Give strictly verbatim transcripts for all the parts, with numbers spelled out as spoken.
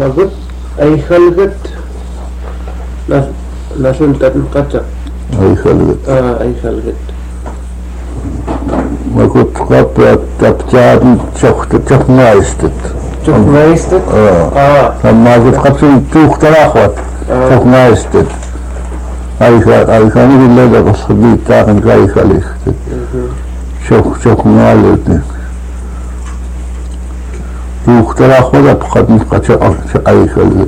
فقط أي خلقت نسل تنقطع أي خلقت آه أي خلقت ما كنت قبل تبتعد شخت شخت ما يستد شخت ما يستد آه آه ما كنت قبل توخ تلاخوت شخت ما يستد أي خل أي خلق اللي ده قصدي تاخن أي خلق شخت شخت ما يستد توخ تلاخوت فقط نقطع شخت أي خلق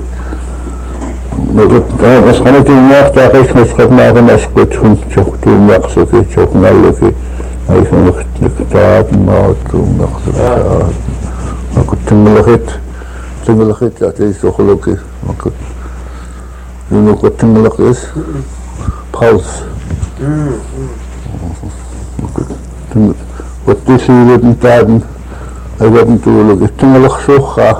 بس خليت الماء تاخيش مسقط ما غنى سقطهم شوكتو مقصوكي شوك مالوكي أي فمخت نكتاب ماوتو مقصوكي ما كنت تملخيت تملخيت تاتي سوخلوكي ما كنت ينو كنت تملخيس بخلص كنت تسيرت نتعدن أجاب نتولوكي تملخ سوخا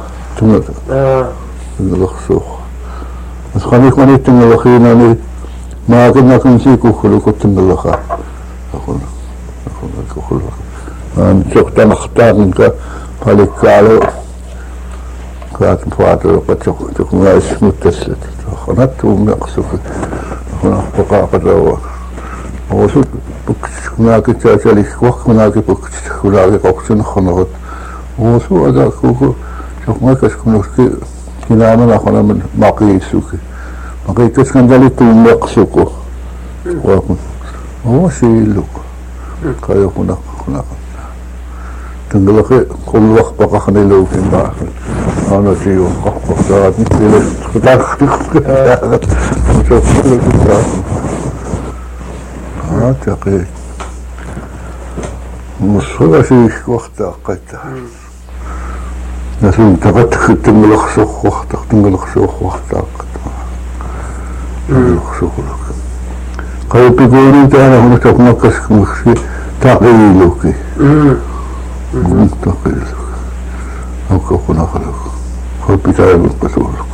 تملخ سوخا بس خليك ما نيتم الأخيراني ما كنا كنسيكو خلو كنتم بالأخير أقول أقول أقول أنا شفت أنا اختار منك هذيك على كانت فاترة قد شفت ما اسمه تسلت خنت ومقصف هنا بقى قد هو هو شو بكش هناك تجاري وقت هناك بكش هناك قصن خنقت هو شو هذا كوكو شوف ما كش كنوك كنا من أخونا من باقي سوكي باقي كش كان ذلك تومق سوكو واقول هو شيء لوك كاي هنا هنا تنقلك كل وقت بقى خلي لوك إن أنا شيء وقف وقت مثل خداع خداع شوف كذا ها تقي مش هذا شيء وقت قيته لازم تغتخ تنقلخ سوخ وقتك تنقلخ سوخ وقتك تنقلخ سوخ لك قوي بيقولون انت انا هنا تقمكش مخشي تقيلوكي تقيلوك او كوكونا خلق قوي بيتاعي بالقصولك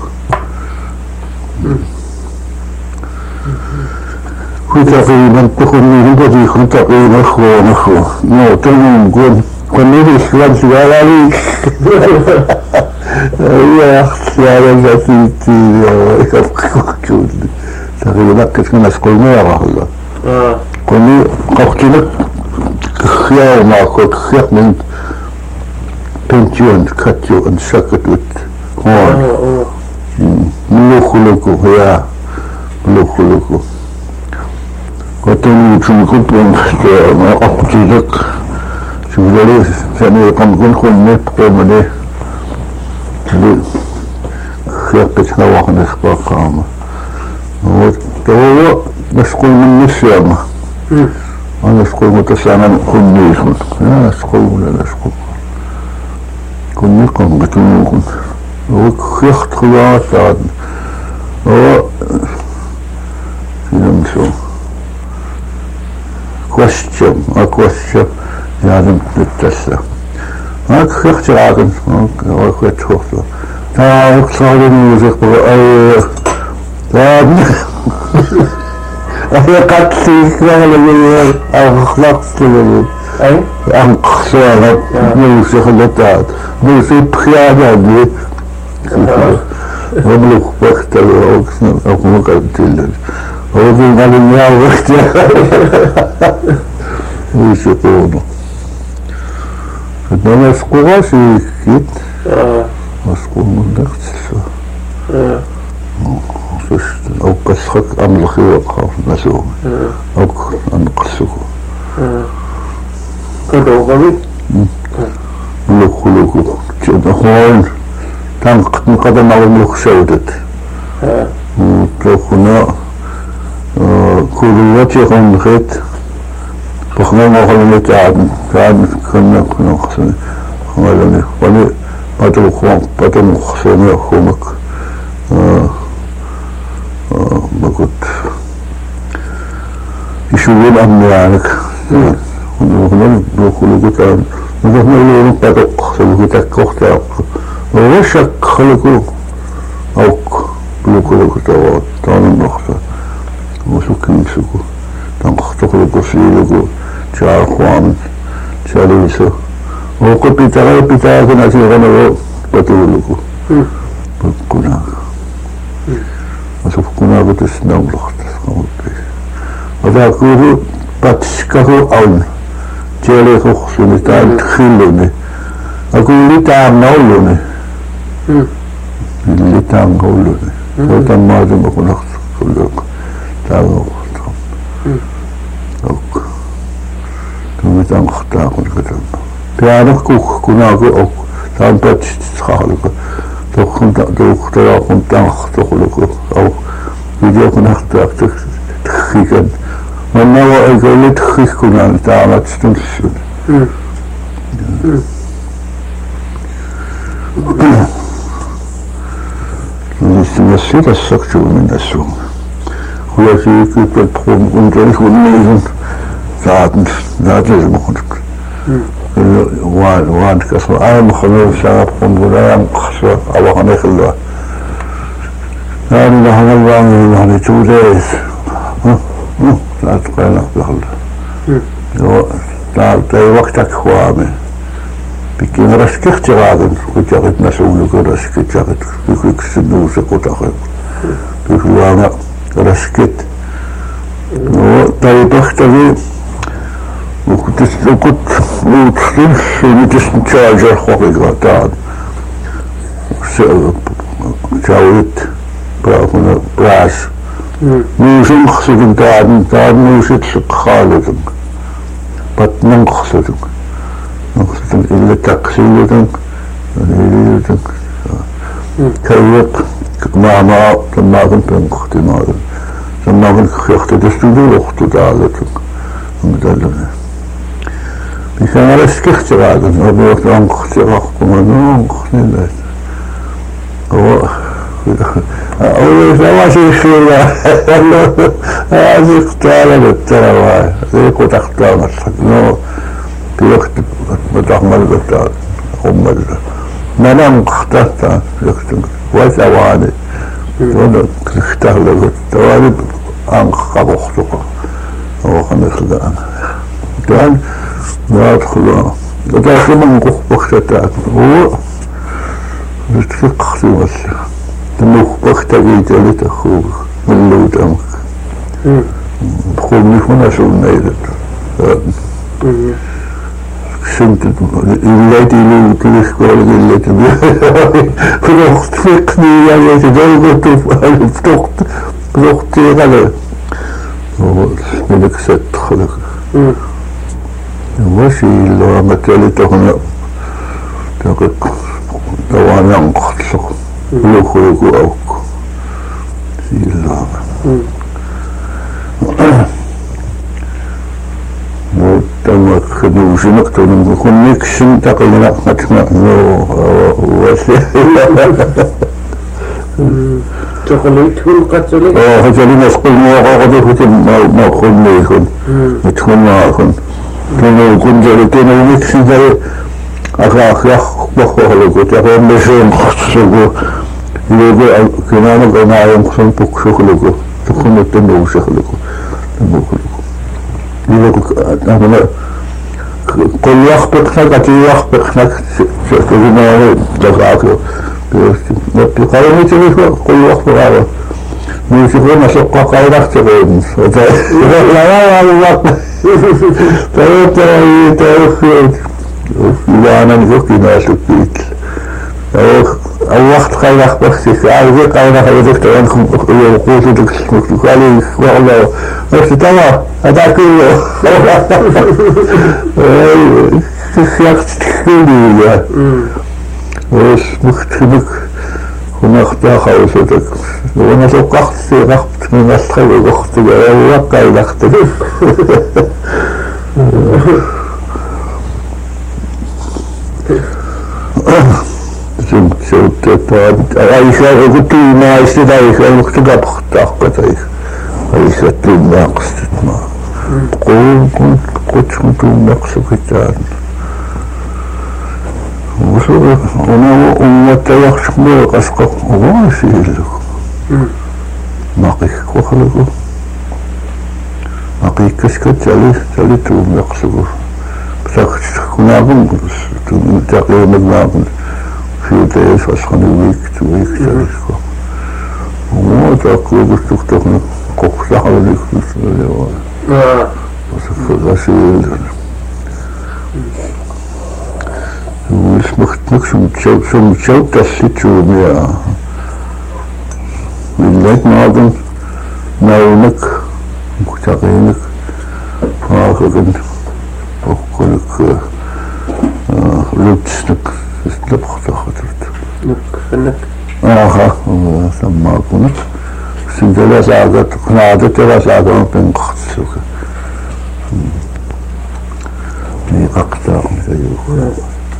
كي تقيلا تخلي هدى يخلي تقيلا اخوة نخوة نو تنين نقول كنيري الشباب سؤال عليك يا أخي يا رجعتي يا كوكود تقريبا كنت من أسقل ميرة هلا كني قلت خيار ما كنت خيار من بنتيون كاتيو ان سكت وت هون ملوك لكو يا ملوك لكو كنت من كنت من ما قلت لك شو بدي ثاني كم كن كن نبقى مني خيارك هوا خنسقى قامة هو هو مسقول من نسيامة أنا مسقول متسامن كن نيكون أنا مسقول ولا مسقول كن نيكون كن نيكون هو خيخت خيارات عاد هو يمشو question a question لازم تتسع هاك خيخت العاقل هاك خيخت خيخت تاك صادق موزيق بغاية تاك أخي قد سيك لغل بغير أو خلقت لغل أي أنق خسارة موسيق لتاك موسيق بخيانة دي وملوك وقت أو مقدت لك هو في مال المياه وقت ويشطونه فدنا مسقوها في كيت مسقو من دقت أو قصخك أم الخيوط خاف مسوه أو أنقصكو كدو غبي ملوك خلوكو هون تنقد قدم على ملوك شودت وتلوخنا كل وجه غن خيت بخنا ما خلنا تعب تعب كنا كنا خسنا خلنا ولي بدو خوم بدو خسنا خومك بقول يشوفون أمني عنك ونحن نقول لك أن نحن نقول بدو خسنا تكوخ تاك وشك خلقو أو بلوكو كتاوات تاني نخسر وشك نسكو تنقطق سيلكو شعر خوان شاليسو وقل بيتاغي بيتاغي ناسي غنو بطولكو بكنا أشوف كنا بتسنام لخت وذاك هو بتشكه أون جالي خصني تعال تخلوني أقول لي تعال نولوني اللي تعال نولوني وتم ما جم بكون أخذ كلك تعال نخطهم أوك كم تعال نخطهم كذا بيعرف كوك كنا كوك تعال بتشتخالك تخون تخون تخون تخون أو فيديو كنا خطأ تخيكن وانا وأقول لي تخيك كنا تعال تستنسل نستمسك السكتور من السوم هو في كتب التقوم ونجريك ونجريك ساعد ساعد لازم أخذك وان وان كسر أنا مخلوق ساعد قم ولا ينقص أو خنيخ الله هذا هذا الله يعني توجيه لا تقلق بالله لا تي وقتك خوامي بكين رشك اختراعاً وجاءت مسؤولك رشك جاءت بكيك سنوسك وتاخد بكوانا رشكت طيب اختري وكنت وكنت وتخلص ومتسن تشارجر خوكي تعال جاوت براهنا براش نوشن خصك تعال تعال نوشت شق خالدك بطنن خصك نقصد إلا تقسيمك نيلك كيك مع مع لما كنت نقصد ما لما كنت خيخت دستور وقت تعالك مدلنا بكان رأس كخت بعد أبو وقت نقصد رقم نقصد لا هو أول ما شيء خير هذه اختار بالتروى ذيك وتختار مثلا بوقت بتعمل بتاع هم ما نام اخترت يكتب وثواني وانا اختار له ثواني انقى بخطوة او خمسة كان لا ادخل وداخل من قخ بختات هو بتفق خطوة تنوخ بختاقي جالت اخوك من لو دمك بخول ميخونا شو النايدت كنت اللاتي لو تلك قولك اللاتي فرخت فقني يعني تجاوبت فتخت فرخت غلا ملك ست خلق وشي اللي متالته هنا تقق دواني انقصق لو خلقوا اوك سي الله تم خدوش نقطة من كونيكشن تقلنا نتنا نو وسيلة تخليت كل قتلي اه هجري مسقول مواقع قد ما ما خلنا يكون متخلنا يكون كانوا يكون جالتين ونكشن جالي أخلاق يخ بخوه لكو تقول مشين خصوصو يلقوا كنا نقول معهم خصوصا بكشوك لكو تكون التنو شخلكو تنو خلكو يلقوا كل يخبقنا كتير يخبقنا شكلنا دقاقه بقارنة تلك كل يخبق على يشوفون شقة قايرة تقول لا لا لا لا ترى ترى لا أنا نفكر ناس كتير الوقت قايرة بختك عارف قايرة قايرة ترانكم يقولوا تكسمك قالوا والله بس ترى هذا كله سياق تكلي يا بس مختبك هنا اختار خالصتك وانا توقعت في رخبت من الخير وقت وقع لختك شوت شوت عايشة قلت ما عايشة عايشة مكتبة بختاق قتايش عايشة تون ناقص تتما قول كنت قلت كنت ناقص كتان وصول أنا أمتا يخشق بيقسق واشي لكم ماقيك وخلقه ماقيك كسكت جالي جالي تون ناقصه بساقش كنابن تون تاقيه مدنابن في تيس أسخن ويك تويك تلسكو وما تأكل بستوكتنا قفصة عليك بسرعة وصف غسيل واسمك نكشم تشوت شم تشوت تسيت شو ميا ملك نادم ناونك مكتقينك هاكن وكلك لبسنك استلبخت خطرت نك فنك آخا سماكونك سنجلا ساعدت قناعدت ترى ساعدون بين قختسك ني ققتا متيوك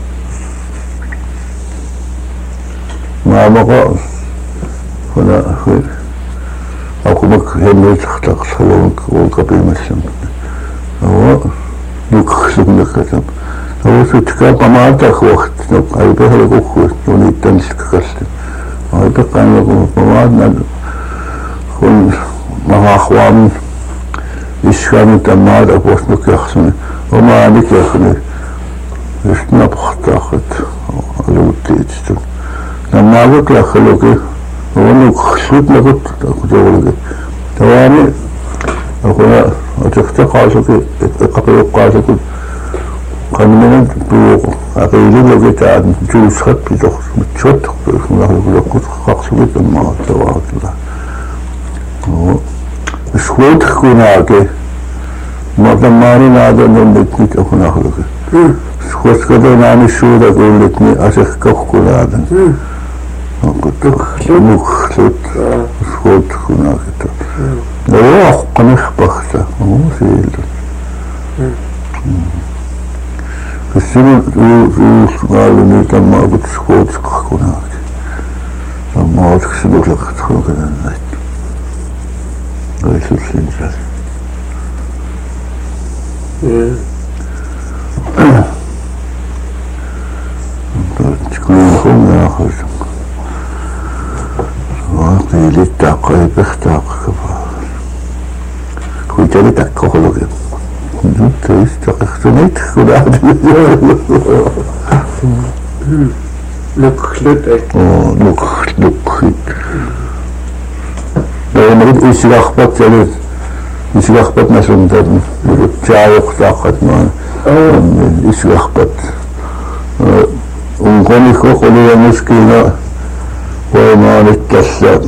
ما بقى فلا خير أقومك هم يتختق صلوك وقبل مسلم هو دوك خسبنا كتب هو ستكاب ما أتاك وقت أي بهر قوة وني تنسك كسل أي بقى أنا ما أدنى كل مع أخوان إسكان تماد أبوسنك يخسني وما عليك يخني يشتنا بختاخت على وتيجتن لما أقول لك خلوكي وأنا خسوت نقط أقول تواني أقول أتختق عاشقي أقبل قاشق قمنا بوق أقيل لك تعاد جوز خط بيدخل متشوت ما هو لقط خاصة ما توعد له شويت كوناكي ما تمارين هذا نمتني أكون أخلقي شويت كذا نامي شو ده قولتني أشخ كف كونادا قلت مخلط شويت كوناكي لا أقنح بخته مو سيل السنة قالوا لي تما قلت شويت كوناكي تما قلت كسبت لك تخلق الناس ليس السنجال تكون يا أخي واقعي للتعقي بختاق كفار كنت لتعقى خلقي كنت يستقختنيت كل أحد نكخلت اه نكخلت نكخلت لو مريد إيش لخبط جلد إيش لخبط نسون دارن تعايق طاقت معنا إيش لخبط ونقولي كوكولي مشكلة وما نتكسر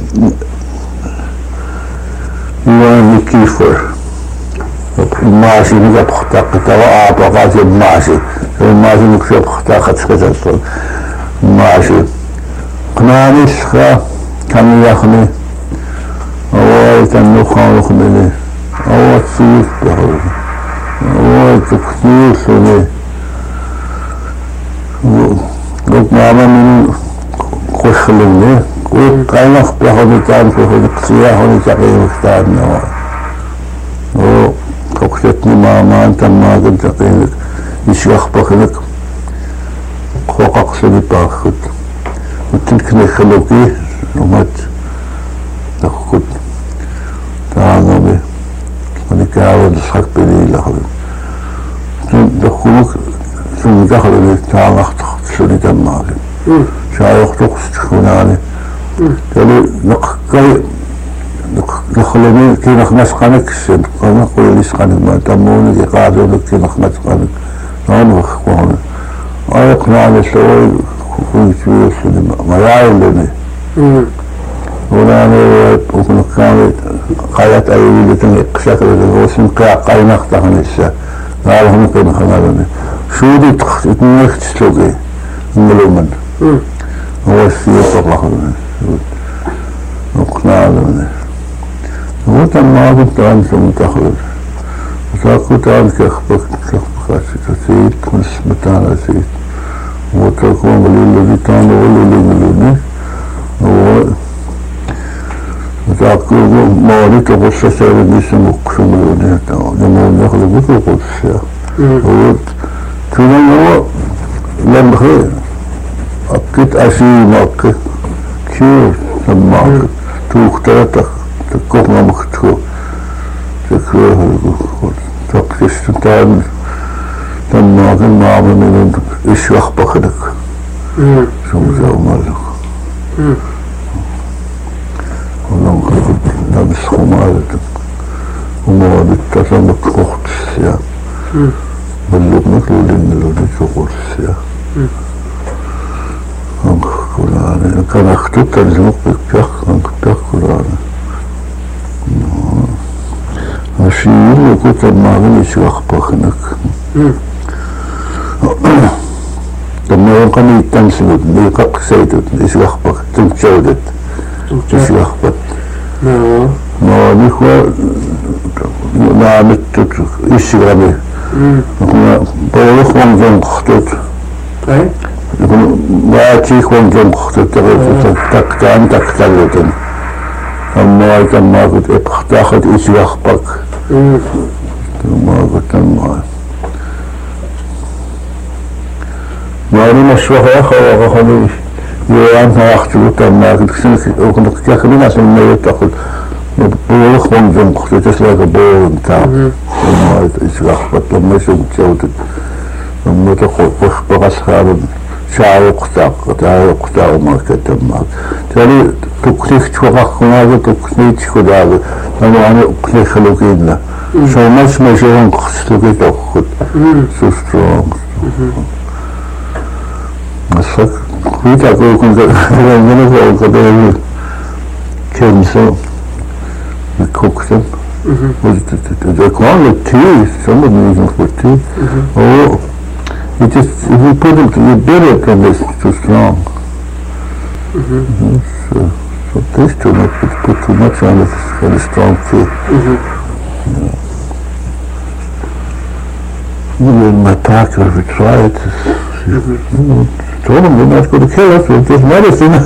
يوان كيفر الماشي نجا بختاق توا أبغاز الماشي الماشي نكشف بختاق تكسر الماشي قنانيش خا كم يخني أول تنوخان وخمني أول تسويس بحر أول تكسير سني قلت ماما من خشلني قلت قينخ بحر كان في القصياح ونتقيم اختارنا وقفتني ماما أنت ما قلت قيمك يشيخ بخلك خوقق سني باخد وتنكني خلوكي ومت أخذ تعالى أنا كأول صحك بدي لخذ دخلوك ثم دخل لي تعالى أخذ شوني تماك شاي أخذ تخوناني قالوا نقي نخلوني كي نخمس قنك السن قلنا قولي ليس قنك ما تموني كي قاعدوا لك كي نخمس قنك نعنوخ قوانا أيقنعني سوي كنت ويسوني ما يعلمني ولانا وكنا كانت قايات أيوة تنقشك للغوسم قاع قايناق تغنيسا قالهم كنا خلالنا شو دي تنقش تسلوكي ملومن هو السيط الله لنا وقنا لنا هو تما كنت أنت متخلص وتاكو تعالك أخبك تخبك تسيط ونسمتان أسيط وتاكو مليل الذي تانو ولولي ملوني هو تاكو مالي تغشى سير بيسا مقسم ملوني لما نخلق بكو قدسيا هو تنين هو لم خير أكيد أسيم أكيد كير سماك توخترتك تكوخنا مختو تكوه تقشتن تان تماك المعامل من إشواخ بخدك Sumsaumalo. Ollaan kaikki namishumaat. Umaavit tasamat kohtisia. Valluknak luulinniluni sukursia. Ankulaani. Kanahtuttan sinukpik piakkaan piakkulaani. Asiin kutan maagin isgaqpaqnak. Tämä on kaniittan sinut, niin kakseitut, isgaqpaq, tuntsaudet. Isgaqpat. No. No, nyt kun naamettut isgrami. Kun puoluhon zonqtut. Ai? Kun vaatihon zonqtut, taktaan taktaluten. Amma aika maakut epahtaaqat isgaqpaq. Maakut tammaa. Mä olin massuaha hawaqaqani yuan haaqtulu tammaakut sinki okunaq yakmina sunna yutaqut. Puoluhon zonqtut taslaga boon taa. Amma isgaqpat lamma sumtsautut. Amma taqoqpaqasqaarun shaaruqtaaq taaruqtaaqumaka tammaak. Tali tuqlixtuaqaqqunaga tuqniitxulaaga namaani uqlixalukiinna. So much measuring qslugitoqqut. So strong. Massak kuitaaqukun qanganaqo qadavi kenso cooked was the quality some of them for tea. Oh, it just if you put it you bitter and it's too strong. So, so this too much put too much on it, it's very strong tea. Yeah. In my pack if we try it, mm-hmm. Told them they're not going to kill us with this medicine.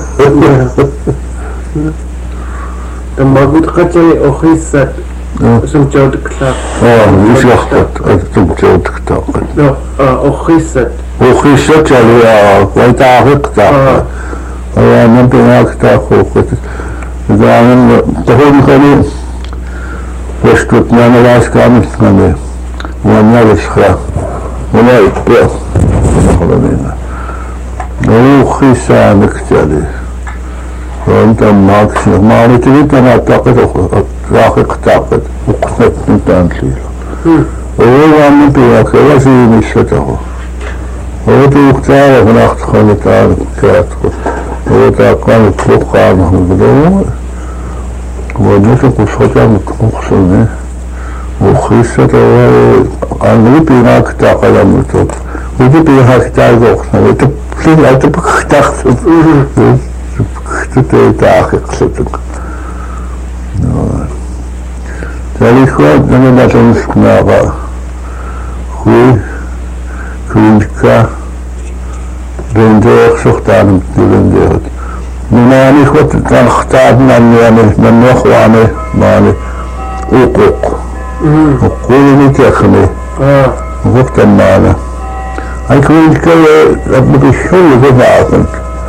The magut qatay okhissat sumjawdkla. Oh, isgaqpat sumjawdkta. No, okhissat. Okhissat ya waitaaqiqta. Aya nampinaaqta qoqat. Gaanan tahun qali wastut nanalas kaamit ngane. Wanyarisqa. Wala ikpa. Qolana. Okhissa naktali. وأنت معك ما رتبت أنا أعتقد راقق تعقد وقفت أنت أنت ليلا وهو من بياك ولا شيء نشته هو تختار فناخت خلت عارف كاتقد هو تاقان تلقى عنه البدو ونسق الصجع متمخصني وخيسة أنا بياك تعقد أمرتك ودي بياك تعقد وقتنا وتبسين لا تبقى تاخد Что-то это ахиксеток. Залиход, но не даже не скнава. Хуй, кринка, рендех, сухтаном, рендех. Но не ход, там хтад на мне, на нохване, мане, укук. Укули не техни. Вот там мана. А кринка, я буду шел, забавен.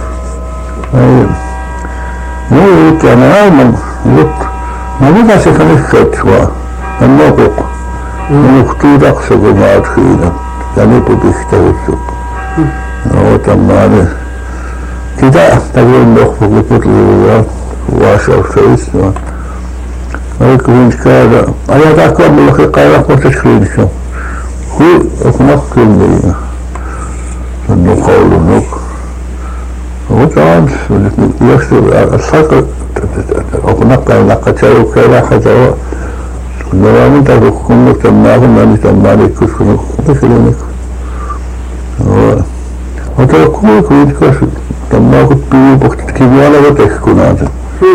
Ну, вот она, вот, ну, вот я себе не хочу, а много, ну, кто так все говорит, я не буду их того, вот она, когда такой ног выпутал, ваша фейсма, а кринка, а я так вам лохи кайла хочешь кринку, хуй, охнах кринка, ну, хаулу ног. Вот он, если отсака, окунака накачаю кайла хотела, но они так хумно там надо, они там надо кушать, кушать. Вот. Вот это куй куй кушать, там могут пить, потому что кивяна вот их кунады.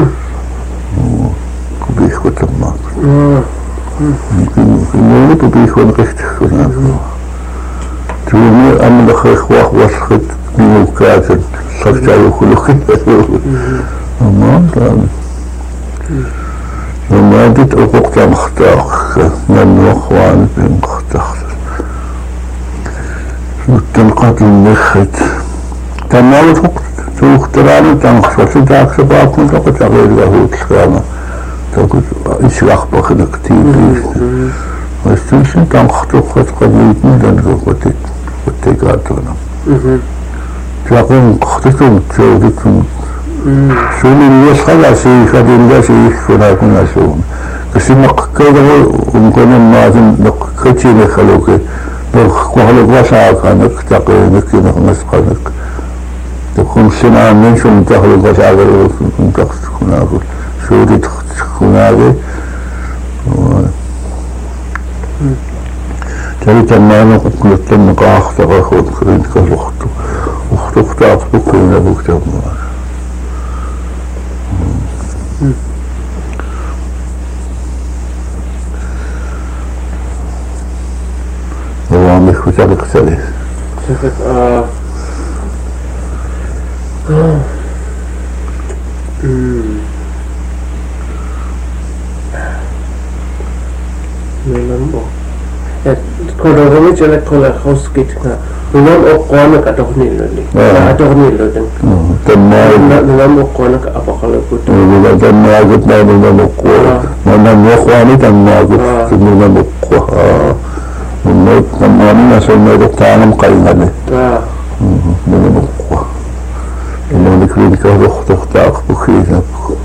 Кубих вот там могут. Ну не кубих он richtig кунады. Ты мне амнахай хвах восход не укажет. Совсем хулухи. Аман там. Но dit ook ook dan getuig, men nog gewoon ben getuig. Dan gaat hij niet. Dan moet het ook terug te raden, dan gaat het daar zo bij komt ook het daar weer goed schermen. Dat het iets wachtbaar en actief is. Maar sinds dan gaat het ook het genieten, dan wordt het wat ik gaat doen. Jaqin qhtitun tsuuditun. Suulin yasqalasi khadillasi ikkunaakunasuun. Kasimaqqalu umkunan maasin naqqachini khaluki. Nokkuhalu wasaakannak taqinikina nasqanak. Tukun sinaan min sun tahlu wasaagalu sun taqskunaaku. Suudit kunaagi. Tältä maailman kuluttanut kahta kahut kuinka luhtu. Luhtu taas kuinka luhtumaan. Vaan mikä tarkoittaa? Säkät a meillä on et kodorami jale kolle hoskitka nulam oqqona ka tohnilli ka tohnilli Tämä nulam oqqona ka apaqala kut Nulam tämä kut nulam oqqona nulam oqqona tämä kut nulam oqqona nulam tämä minä sanoin että tänään qainani nulam oqqona nulam ikrin ka rohtohtaa bukhina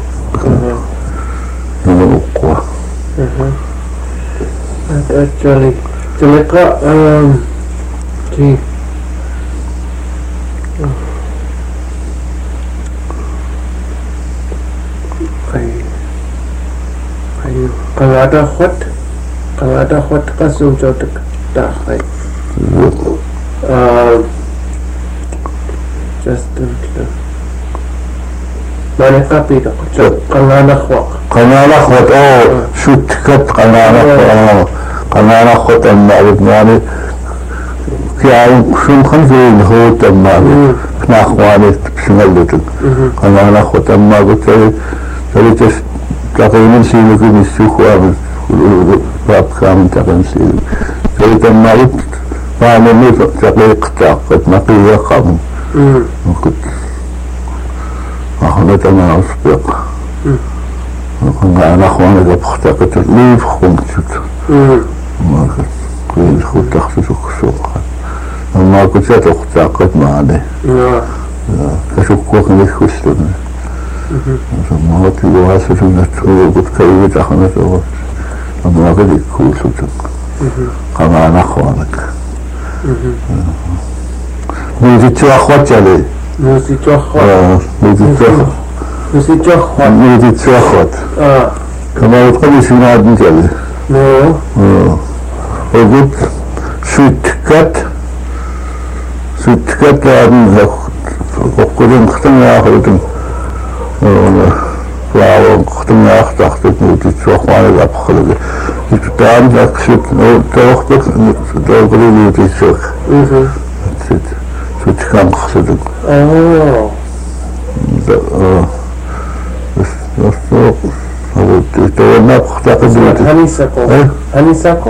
nulam oqqona actually Jamaica um gee ay ay kalada hot kalada hot ka sujud ta hay um just mana kapi da kalada hot قناة خط أو شو تكت قناة خط قناة خط المعرض يعني كيان شو خمسين هو تمام كنا خواني بسملتك قناة خط ما قلت لي ترى تس تقريبا سيلك نسيخ وابد باب كامل تقريبا سيلك ترى تمام فانا ميت تقريبا قطعت نقية قام كنت أخذت أنا أسبق أنا أخواني بختقت ليف خمسة ما كنت كل خود تخصص السوق ما كنت أختقت معنا كشوف كوك ليش خشتنا ما كنت واسف نتقول قد كيف تخنت أول ما كنت كل سوتك كما أنا أخوانك نيجي تأخذ عليه نيجي تأخذ نيجي تأخذ نيجي تأخذ نيجي تأخذ كما يقول سيناد نجلي نو وقلت سوتكت سوتكت لأن وقلن ختم ياخذن فلاو ختم ياخذ تحت نيجي تأخذ أبخلد يتعامل أكسد توقتك توقتك نيجي تأخذ سوتكام خسدك أوه تولنا بختقد هنيساكو هنيساكو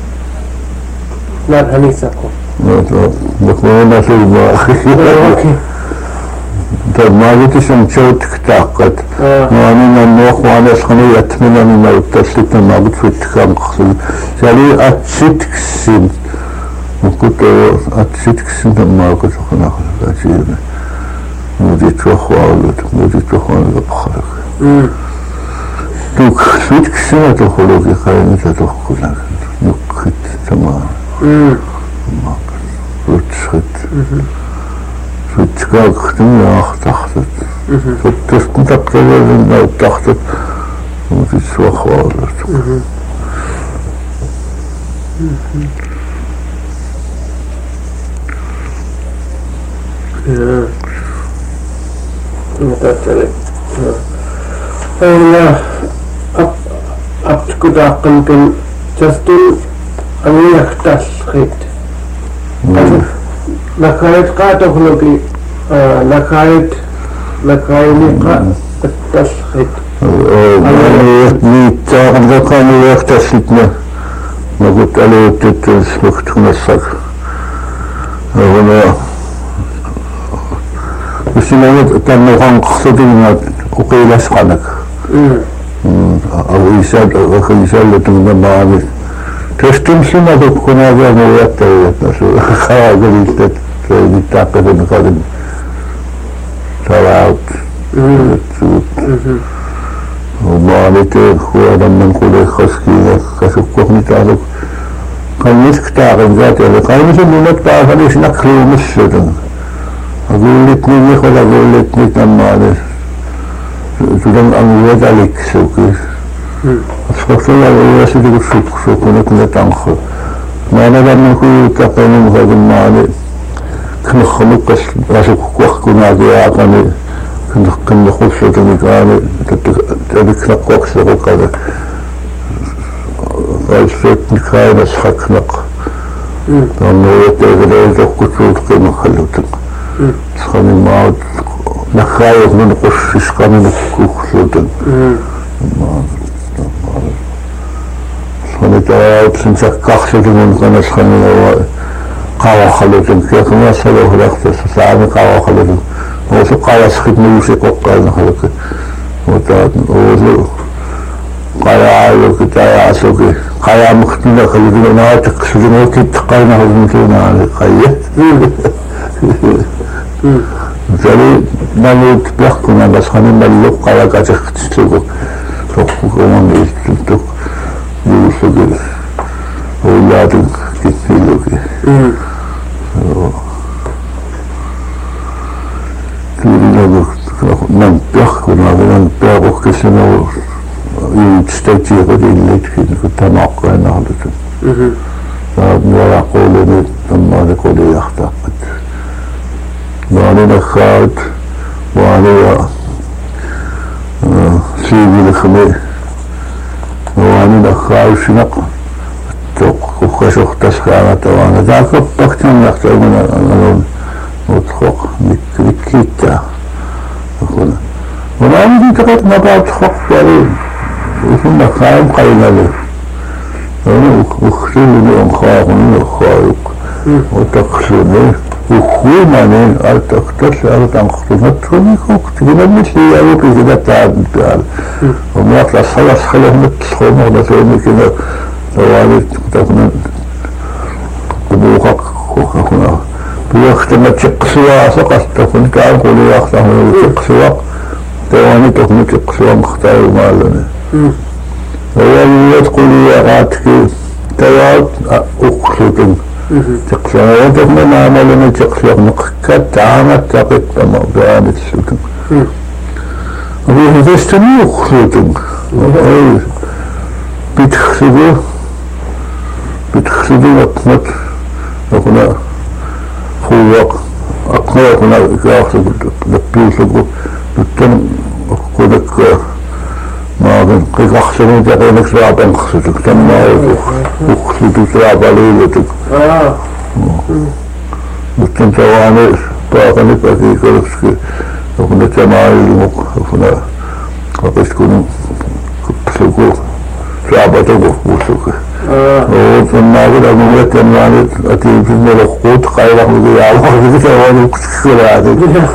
لا هنيساكو بكونا في اوكي ما قلتش مشوت تاقد ما من النوخ وانا سخني يتمنى من التسليت ما قلت في التكام قصد سالي اتسيتك السن وقلت اتسيتك السن ما قلت خنا خنا مودي تروخوالد مودي تروخوالد بخلق دوك سويتك السنة تخلوكي خاينة تخلوك نكت تمام ما قلت سويت سويتك ختم يا أخ تحتت سويت تقتل لنا تحتت مودي تروخوالد مقاتلة أنا أب أبتكد عقل كن جستن أمي يختل خيت لكايت قاتو خلوكي لكايت لكايني قاتل خيت نيتا لكايني يختسلتنا ما قلت عليه تتلس وقت نصك هنا بس ما كان نقول قصدي وقيل أسقنك أو يسال أو يسال لتمنى معك تستمسنا تكون هذا مويات نسوا خاطر يستت يتعقد نقدم out. ومالته هو لما نقول خسكينة كسكوكني تعرف كان يسكتار ذاته لقاي مثل ما تعرف ليش نكلو مسجدا أقول لتني يخل أقول لتني تمالي تدم أموت عليك سوكي أسكت الله ويسيد السوق سوق نكنا تنخل ما أنا لما نقول تقيم هذا المالي كنا خلق راسك وقت كنا جاءني كنا كنا خلصت مكاني تبيك نقوق سوق هذا راسك مكان أسحق نق لما يتجلى تقصد قيم خلوتك سخني ما نخايف من قش سخني نقصد ما سخني تعب سنسك كخشة من كنا سخني قاوة خلوتك كيف ما سلوه لقطة سعاني قاوة خلوتك وفي قاوة سخت ميوسي قوقعنا خلوتك وتعد وزو قاوة عايوك تايا عسوكي قاوة مختلة خلوتك ونعاتك سجنوك تقاينا خلوتنا عن القاية مثالي نالو تبلغكنا بس خاني ملوك قاوة كاتك تستوكو توقفوك ومن يستوك يوسوكي أولادك كتنيلوكي تولي ننبخ كنا ننبخ كسنا يتستيتي غدي الليت كنت معقين هذا فابن ولا قولني لما نقول يختقد واني نخاد واني سيدي الخمي واني نخاد شنق وخشوخ تسخانة وانا ذاك بكتن يختار من الألون وتخوق بكيتا وانا عندي تقيت مبعض تخوق فارين وثم خايم قينا له وانا اختلني انخاق من الخارق وتقصني وخوي مانين ارتقتش ارتنقصني تخوني كوكتنا مثلي يروك إذا تعب بيال وما أطلع صلاة خلاه متسخون ولا توني كده توالي تكون قبوخك وكنا بيختم تقصوا سقط تكون كان قولي يختم تقصوا تواني تكون تقصوا مختار مالنا ويا تقولي يا غاتك تواد أقصد تقصوا وتكون نعملنا تقصوا نقكت عامة تقت بمعنى السكن وهي تستمع أقصد بتخسدوا بتخسدوا وقمت وكنا فوق أقنع كنا كأخذ لبيوسكوا بتم كودك ما بين كي أخسرين تقولك سراب أنخسدك تم ما أخسدك سراب عليك بتم تواني باقني باقي كرسك وكنا تمايل وكنا وقت كنا كبسكوا شعبته بوسوك وثم أقول أنا ممكن يعني أتي في الملقوت قايلة وذي على وذي كمان كل هذا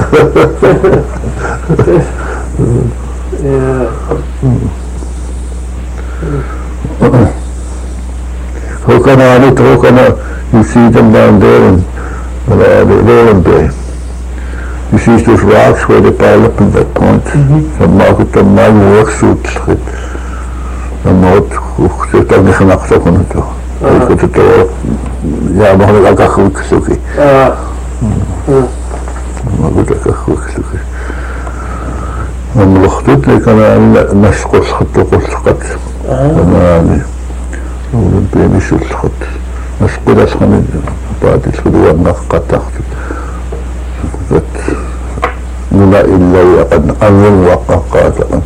هو كان يعني هو كان يسيد البانديرن ولا ديرن بيه You see those rocks where they pile up in that point. ثم أقول ثم أقول وكسوت خد لما وخسرت أني خنقت كنت كنت تو يا ما هو لك أخوك سوكي ما قلت لك أخوك سوكي لما الخطوط لي كان نسقط خط قلت خط أنا يعني ولم بيمشي الخط نسقط أسخن بعد الخدوة النفقة تحت لا إلا يقن أمن وقع قاتلا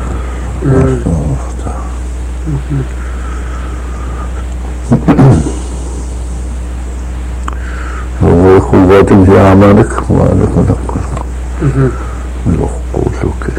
ويقول ذاتك في أعمالك وأنك نقل العقولك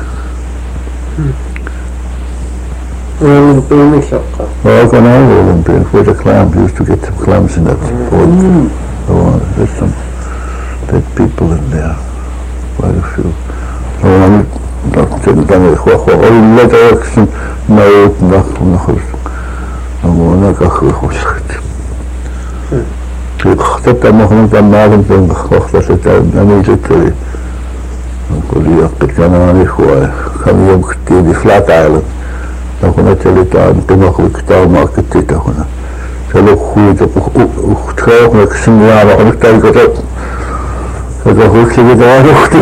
Olympian shaka. Well, when I was Olympian, for the clams, we used to get some clams in that boat. So there's some dead people in there, quite a few. So I'm not saying that I'm going to let her action now, not from the house. I'm going to go to the house. Ik had dat nog niet aan maken, dan gekocht dat het aan mij zit. نقول يقت كان أنا إخوة كان يوم كتير في فلات آيلاند هنا تلتان تمخ بكتاب ما كتير هنا تلو خويت وختخوخ نكسم يا ما قلت كتاب هذا هو كذا ده أختي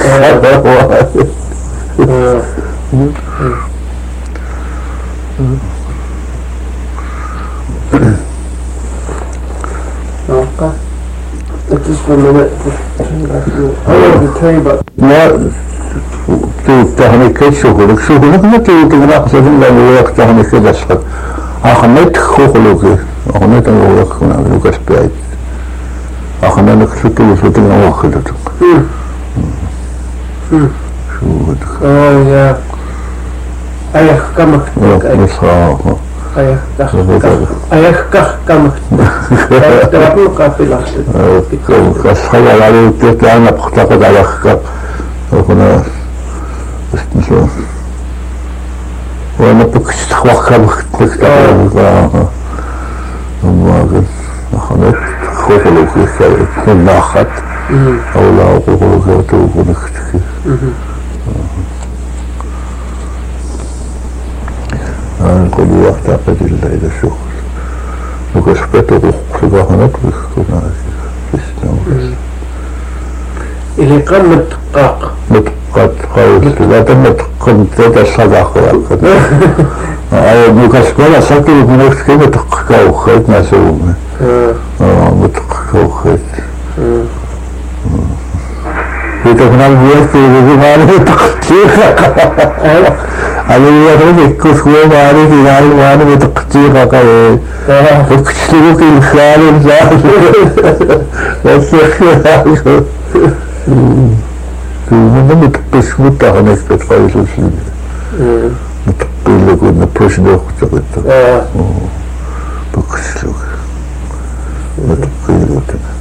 Okay. Just for a minute. I wanted to tell you about. ما تهنيك شغلك شغلك ما تقدر تقول لا وقت تهنيك دشخ أخنيت خلوقي أخنيت الوقت كنا لوكاس بعيد أخنا نكتب وصلت لنا وقتك شو بدك Oh yeah. أيه كمك. مصاح أيه كخ أيه كخ كمك. ترى كافي لحظة. كسخيل عليه تطلع أنا بختقد على خك أخنا اسمه وأنا بكشت خوخة بختك تقول ما قلت أخذت خوخلوك يكون ناخت أو لا خوخلوك يتوقع نكتك أنا كل وقت أعتقد إلا إذا شغل وكشفت وخصوصا هناك كنا في اللي قام الدقاق قد قلت لا تمت قد تتصدق وقد أي مكسبنا سكر بنفس كده تقكوا خيط نسوم آه متقكوا خيط يتكلم بيت في الزمان تقطيع على الوضع كسوة ما عليه في على الوضع تقطيع كذا فكشلوك الخيال زاد بس من متقش متهنك تتقايس وسلم متقيل لك ونبوش دوخ تقطع بكشلوك متقيل وتنا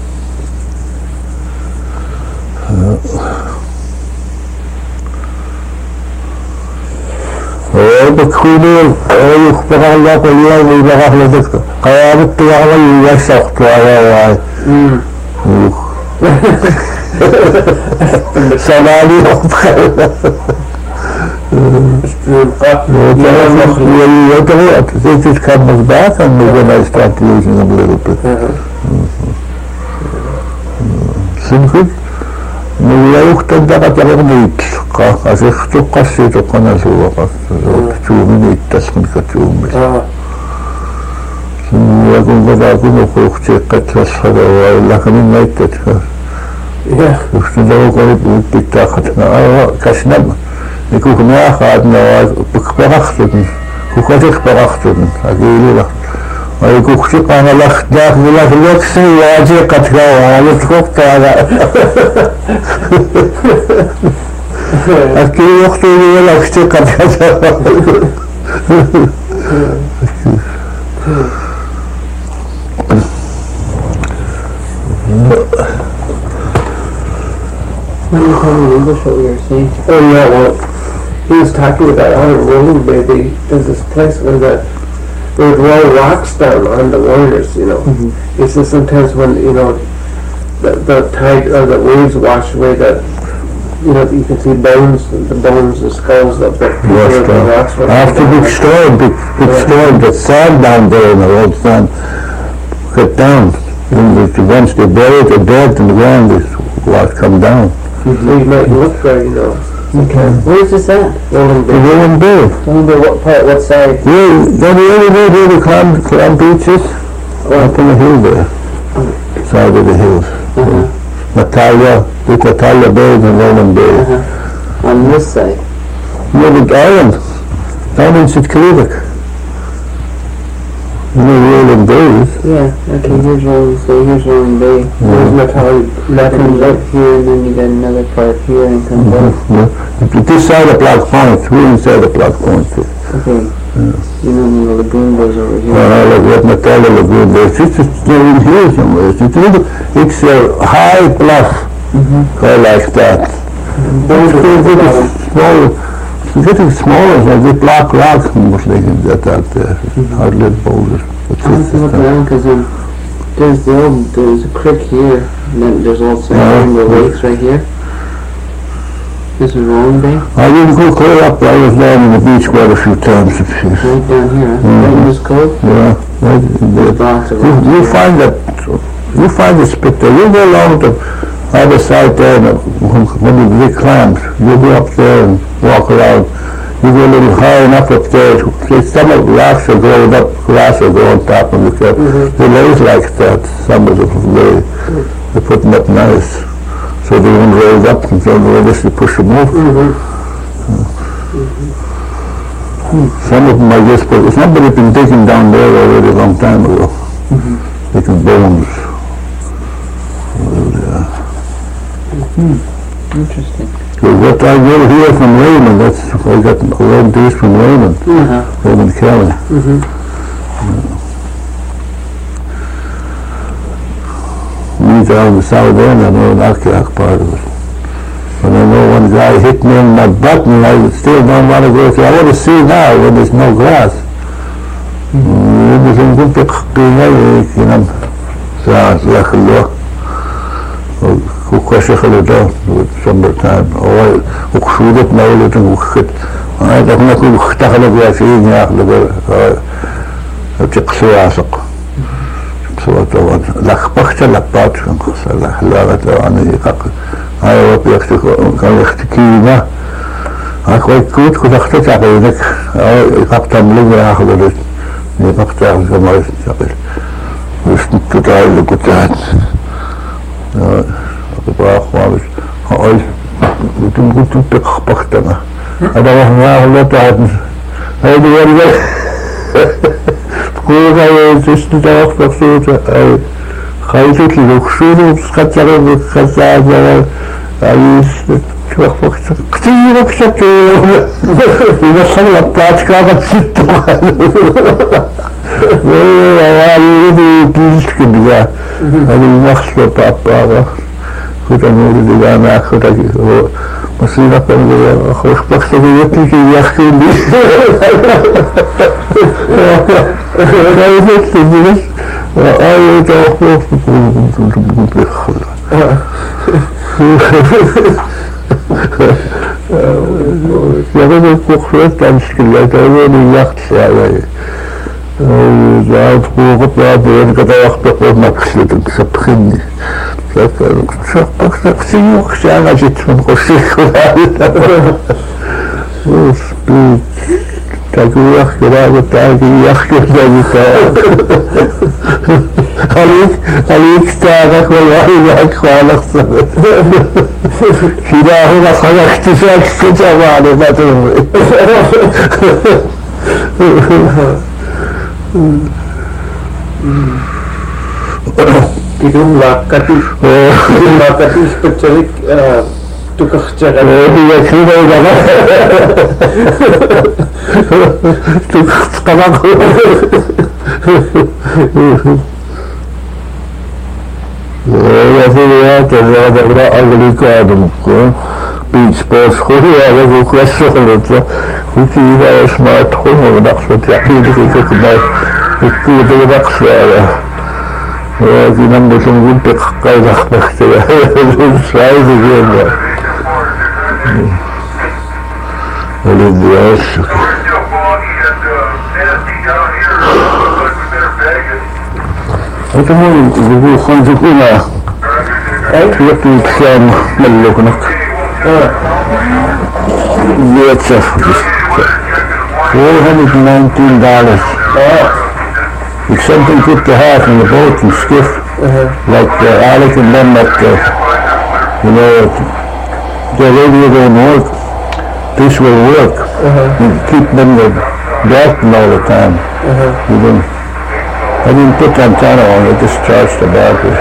بكونين يخبر الله قليلا ويبغى لدك قيامة وعمل يشخط وعلى سلالي This comes back and when I start losing a little bit. Simple. لا يختدق تغنيت قاسخ تقصي تقنا سوى تشومني تسمن كتشومي يكون قد أكون أخوختي قد تصفر لكن ما يتتفر يختدقوا قريب بتاختنا أيوة كشنب يكون ناخدنا بكبرختن وكتك برختن أقيلي لك ويكون قانا لك داخل لك لكسي واجي قد كوا يتكوك تعالى أكيد يختي لي لك قد كوا Can you tell me in English what you were saying? Oh yeah, well, he was talking about out in Rolling Bay, they, there's this place where that they would roll rocks down on the warriors, you know. Mm-hmm. He says sometimes when, you know, the, the tide or the waves wash away that, you know, you can see bones, the bones and skulls of the people where the rocks were. After big storm, big, big yeah. storm, the sand down there in the road sand cut down. And once they buried the dead in the ground, this rock come down. Mm-hmm. So you might look there, you know. Okay. Where's this at? Rolling Bay. Rolling Bay. Rolling Bay, what part, what side? Yeah, then the only way where the clam, clam beaches, oh. Up on the hill there, oh. Side of the hills. Uh-huh. Natalia, the Natalia Bay and Rolling Bay. Uh-huh. On this side? Yeah, the island, down in Sitkalivik. You know Rolling Bay? Yeah, okay, here's Rolling Bay, here's Rolling Bay. Yeah. There's Natalia, that comes up here, and then you got another part here, and comes mm-hmm. up. Yeah. This side of Black Point, we're inside of Black Point. Okay. Yeah. You know the lagoon goes over here. Well, like what Natalia Lagoon, there's just in here somewhere. It's, it's a high bluff, mm-hmm. Kind of like that. Mm-hmm. It's getting smaller. It's getting smaller, so the black rock almost like that out there. Mm-hmm. Hardly boulders. I have to look around because um, there's the old, there's a creek here, and then there's also yeah. the lakes right here. This is Rolling Bay? I didn't go clear up, I was down in the beach quite a few times. Right down here, huh? Right in this cove? Yeah, right, There's lots of you, rocks you there. find that, you find the spit there, you go along the other side there, and when when the big clams, you go up there and walk around, you go a little high enough up there, there's some of the rocks are growing up, grass will go on top, and look at, they lays like that, some of them, they, they put them up nice, so they won't raise up, and so unless you push them over. Some of them, I guess, but somebody's been digging down there already a long time ago, making bones. Well, yeah. Interesting. So what I get here from Raymond, that's, I got a lot of these from Raymond, Uh-huh. Raymond Kelly. Mm-hmm. Me down in the south end, I know an Akiak part of it. But I know one guy hit me in my butt and I still don't want to go through. I want to see now when there's no grass. يبقى زي كنت قيمة كنا ساعة لخلوه وكوشة خلوه summertime أول وكشودة مولد وكت هذا هنا كل اختخلوا بياسين يأخذوا تقصوا عسق تقصوا طبعا لخبخت لقبات لخلاغة طبعا يقق هاي وقت يختك كان يختكينا هاكوي كوت كنت اختك عقينك يقق تملق يأخذوا يقق تعمل كما يستقل ويشنك تعالي لكتات أقبع أخوانش هاي وتم كنت تقبختنا هذا وحنا الله تعالى هاي دي كل هاي تستطيع فقصوت هاي خايفة للوكسور سكتر بكتاجر هاي شوخ فقط كتير كتير إذا صار بتاعت كذا ستة والله يبي كيس كبيرة هذه مخصوصة بابا كنت أقول لي أنا كنت أقول مصيرة كان خوش بخصوص يبي كي يحكي لي خايف تجلس أي توقف يقول الكوخرات عن شكلات أولي يختص علي زاد قوة بعدين كذا وقت قوة مكسد سبخني لكن شق كثير وقت أنا جيت من قصيك وهذا وسبيت تقول يحكي لا تاجي يحكي ذلك عليك عليك تاعك والله يحكي خالق صبر كذا هنا خلقت فيك كتاب على ما تقول Kidum wakati, kidum wakati specalik tukah jalan. Dia kira jalan. Tukah sekarang. Ya saya terus ada agli kadang ko beach sports ko ya ada ko question itu. Kita smart home nak seperti itu kita nak kita nak saya. لكن لما تنقل تقايد أخبخت سعيد جدا ولد يعشق أتمنى يقول خنزقنا يقول كسام ملوكنك مئة صفر four hundred nineteen dollars If something put the half in the boat and skiff, uh-huh. like uh, Alec and them that, uh, you know, the radio don't work, this will work. Uh-huh. You keep them the darkened all the time. Uh-huh. You don't, I didn't put the antenna on, I just charged the battery.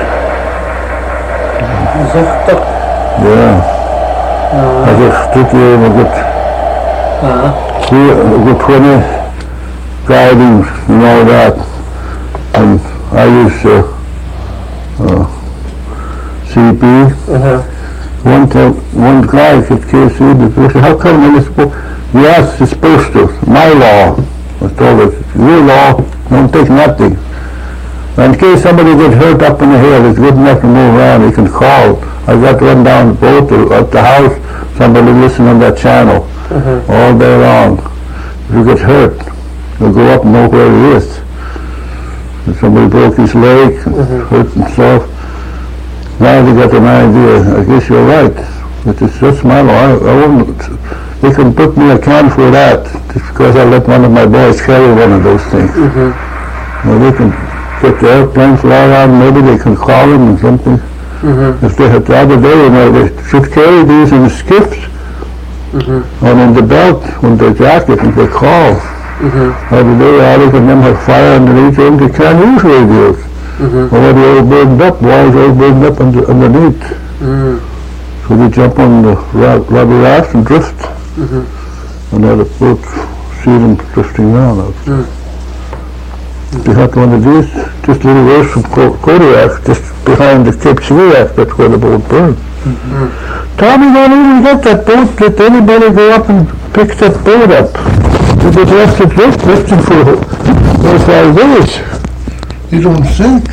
Yeah. Uh-huh. I just took you in a good, uh-huh. a good twenty guiding and all that. And I use uh, uh, C P. Uh-huh. One time, one guy at K C, how come it's supposed? Yes, it's supposed to. My law. I told her, your law, don't take nothing. And in case somebody gets hurt up in the hill, it's good enough to move around. You can call I got to run down the boat to, at the house, somebody listen on that channel all day long. If you get hurt, you'll go up and know where he is. If somebody broke his leg, hurt himself. Now they got an idea. I guess you're right. But it's just my law. I, I wouldn't, they can put me a can for that, just because I let one of my boys carry one of those things. Mm-hmm. Now they can get the airplane fly around, maybe they can call them and something. Mm-hmm. If they had the other day, you know, they should carry these in skiffs Mm-hmm. or in the belt on their jacket and they call. Mm-hmm. Or the day out and them have fire underneath them, they can't use radios. Mm-hmm. Or they're all burned up, wires all burned up under, underneath. Mm-hmm. So they jump on the ra- rubber raft and drift. Mm-hmm. And then the boat see them drifting around. Mm. They had one of these, just a little ways from Co- Kodiak, just behind the Cape Chiliac, that's where the boat burned. Mm-hmm. Tommy don't even get that boat, let anybody go up and pick that boat up. If it left it drift, drifting for four or five days. You don't sink.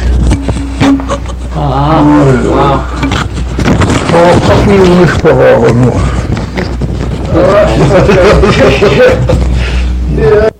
Ah, wow. Oh, fucking whisper, oh no. Yeah.